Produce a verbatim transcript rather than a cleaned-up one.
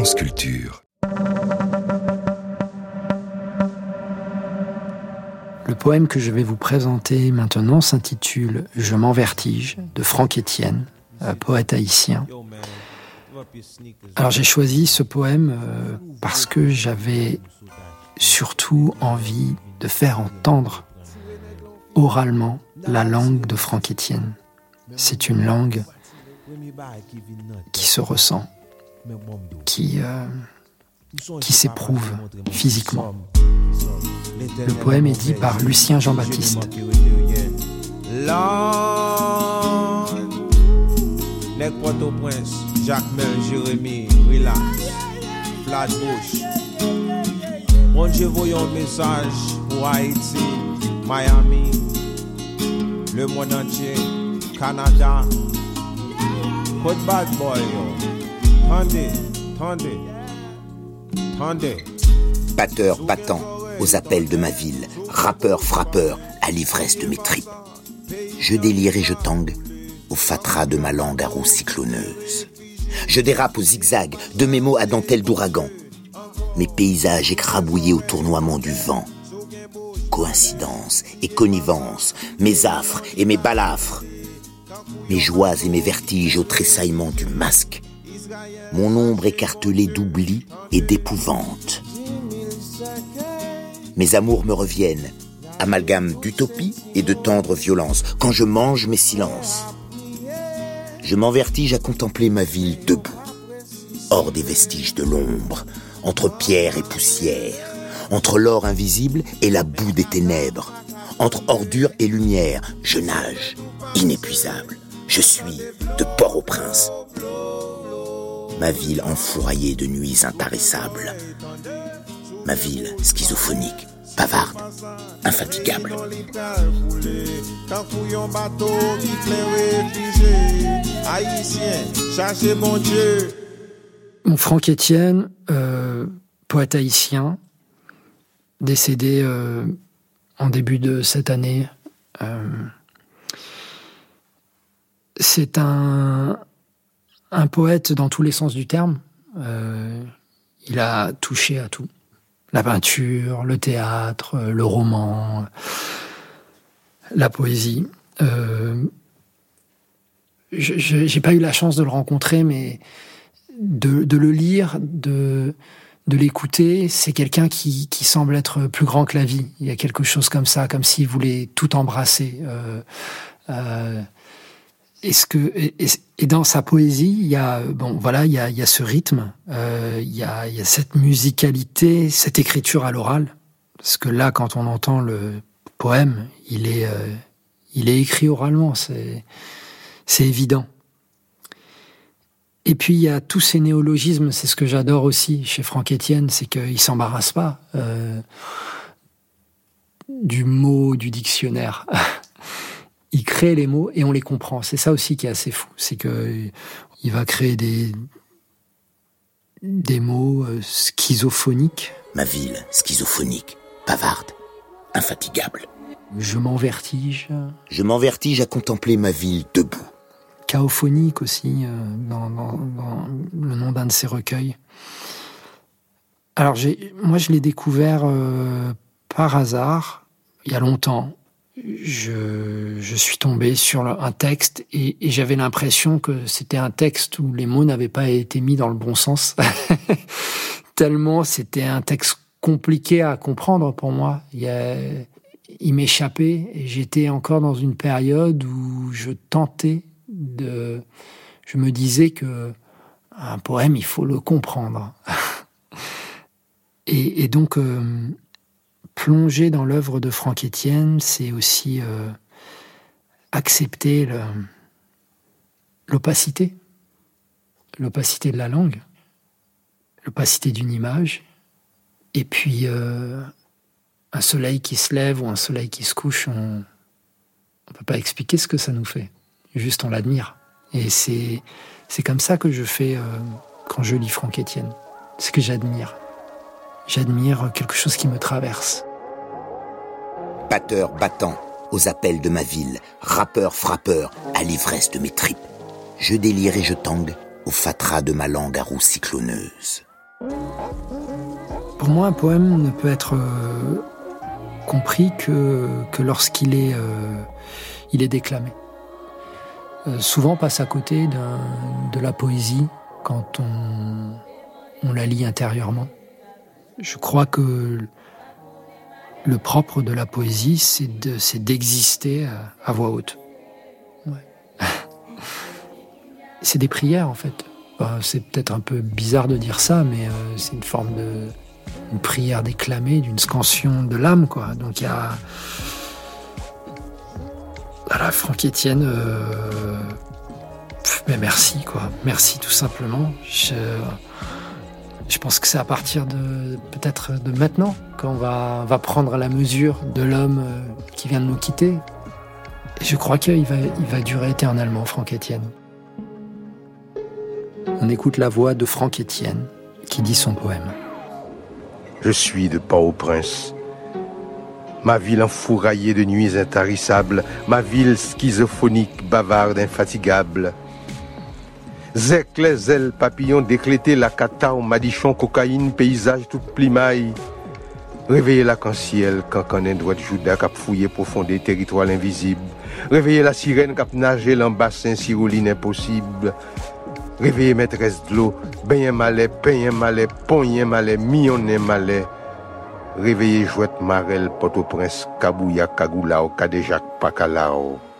France Culture. Le poème que je vais vous présenter maintenant s'intitule « Je m'en vertige » de Franck Etienne, poète haïtien. Alors j'ai choisi ce poème euh, parce que j'avais surtout envie de faire entendre oralement la langue de Franck Etienne. C'est une langue qui se ressent, qui, euh, qui s'éprouve physiquement. Le poème est dit par Lucien Jean-Baptiste. Nèg Port-au-Prince, Jacques-Mel, Jérémy, relax, Flatbush. Mon Dieu, voyons un message pour Haïti, Miami, le monde entier, Canada. Put bad boy, yo. Tendez, tendez, tendez. Batteur battant aux appels de ma ville, rappeur frappeur à l'ivresse de mes tripes. Je délire et je tangue au fatras de ma langue à roue cycloneuse. Je dérape au zigzag de mes mots à dentelle d'ouragan. Mes paysages écrabouillés au tournoiement du vent. Coïncidence et connivence, mes affres et mes balafres. Mes joies et mes vertiges au tressaillement du masque. Mon ombre écartelée d'oubli et d'épouvante. Mes amours me reviennent, amalgame d'utopie et de tendre violence, quand je mange mes silences. Je m'envertige à contempler ma ville debout, hors des vestiges de l'ombre, entre pierre et poussière, entre l'or invisible et la boue des ténèbres, entre ordure et lumière, je nage, inépuisable, je suis de Port-au-Prince. Ma ville enfouraillée de nuits intarissables, ma ville schizophonique, bavarde, infatigable. Mon Franck Etienne, euh, poète haïtien, décédé euh, en début de cette année. Euh, c'est un, un poète dans tous les sens du terme. Euh, il a touché à tout. La peinture, le théâtre, le roman, la poésie. Euh, je n'ai pas eu la chance de le rencontrer, mais de, de le lire, de, de l'écouter, c'est quelqu'un qui, qui semble être plus grand que la vie. Il y a quelque chose comme ça, comme s'il voulait tout embrasser. Euh, euh, Est-ce que et, et dans sa poésie, il y a bon voilà, il y a il y a ce rythme, euh, il y a il y a cette musicalité, cette écriture à l'oral. Parce que là, quand on entend le poème, il est euh, il est écrit oralement, c'est c'est évident. Et puis il y a tous ces néologismes, c'est ce que j'adore aussi chez Franck Etienne, c'est qu'il s'embarrasse pas euh, du mot du dictionnaire. Il crée les mots et on les comprend. C'est ça aussi qui est assez fou. C'est que il va créer des, des mots schizophoniques. Ma ville, schizophonique, bavarde, infatigable. Je m'en vertige. Je m'en vertige à contempler ma ville debout. Chaophonique aussi, dans, dans, dans le nom d'un de ses recueils. Alors, j'ai, moi, je l'ai découvert euh, par hasard, il y a longtemps. Je, je suis tombé sur un texte et, et j'avais l'impression que c'était un texte où les mots n'avaient pas été mis dans le bon sens. Tellement c'était un texte compliqué à comprendre pour moi. Il, y a, il m'échappait et j'étais encore dans une période où je tentais de... Je me disais que un poème, il faut le comprendre. et, et donc... Euh, Plonger dans l'œuvre de Franck Etienne, c'est aussi euh, accepter le, l'opacité, l'opacité de la langue, l'opacité d'une image, et puis euh, un soleil qui se lève ou un soleil qui se couche, on ne peut pas expliquer ce que ça nous fait, juste on l'admire. Et c'est, c'est comme ça que je fais euh, quand je lis Franck Etienne, ce que j'admire. J'admire quelque chose qui me traverse. Batteur battant aux appels de ma ville, rappeur frappeur à l'ivresse de mes tripes. Je délire et je tangue au fatras de ma langue à roue cycloneuse. Pour moi, un poème ne peut être euh, compris que, que lorsqu'il est, euh, il est déclamé. Euh, souvent, on passe à côté d'un, de la poésie quand on, on la lit intérieurement. Je crois que le propre de la poésie, c'est, de, c'est d'exister à, à voix haute. Ouais. C'est des prières, en fait. Enfin, c'est peut-être un peu bizarre de dire ça, mais euh, c'est une forme de... une prière déclamée, d'une scansion de l'âme, quoi. Donc il y a... Voilà, Franck Etienne... Euh... Pff, mais merci, quoi. Merci, tout simplement. Je... Je pense que c'est à partir de... peut-être de maintenant qu'on va, va prendre la mesure de l'homme qui vient de nous quitter. Et je crois qu'il va, il va durer éternellement, Franck Etienne. On écoute la voix de Franck Etienne qui dit son poème. Je suis de Port-au-Prince, ma ville enfouraillée de nuits intarissables, ma ville schizophonique, bavarde, infatigable. Zec, les ailes, papillons, déclétés, la catao, madichon, cocaïne, paysage, tout plimaille. Réveillez l'arc-en-ciel, cancanin droit de Judas, cap fouillé profondé, territoire invisible. Réveillez la sirène, cap nager, l'embassin, sirouline impossible. Réveillez maîtresse de l'eau, ben malais, pein malais, pognen malais, millionnaire malais. Réveillez jouette marelle, Port-au-Prince, Kabouya, Kagoulao, Kadejak, Pakalao.